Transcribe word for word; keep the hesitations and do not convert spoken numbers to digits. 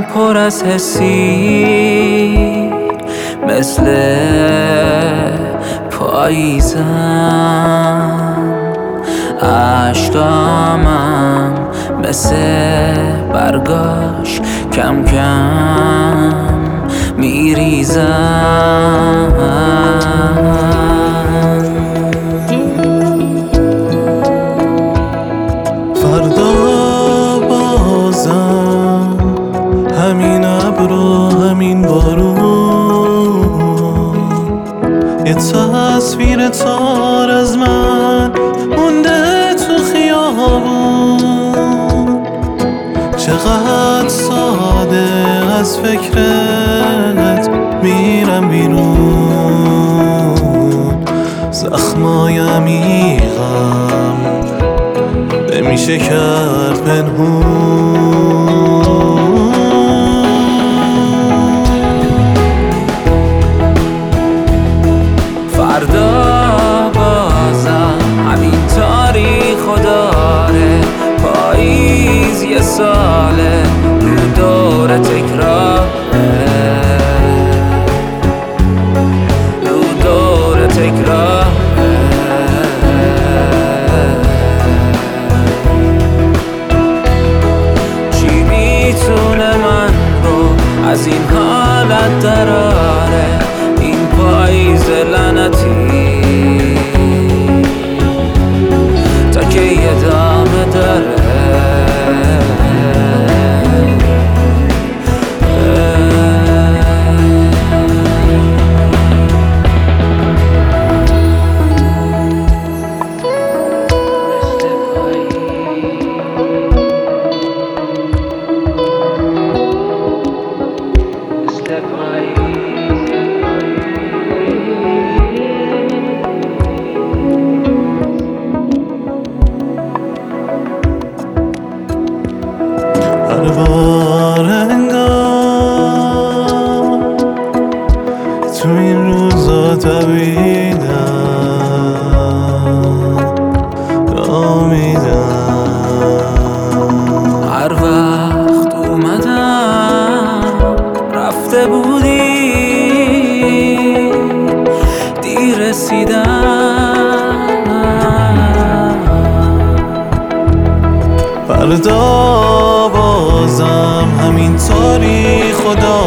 پر از حسی مثل پاییزم، عشقامم مثل برگاش کم کم میریزم. فردا بازم همین ابر و همین بارون، یه تصویر تار از من مونده تو خیابون. چقدر ساده از فکرت میرم بیرون، زخمای عمیقم نمیشه کرد پنهون. فردا بازم همین تاریخ و داره، پاییز یه ساله رو دور تکراره، رو دور تکراره. چی میتونه من رو از این حالت دراره، این پاییز لعنتی تا که ادامه داره. هر بار انگار تو این روزا دویدم راه میدم. هر وقت اومدم رفته بودی، دیر رسیدم. فردا بازم همین تاریخ و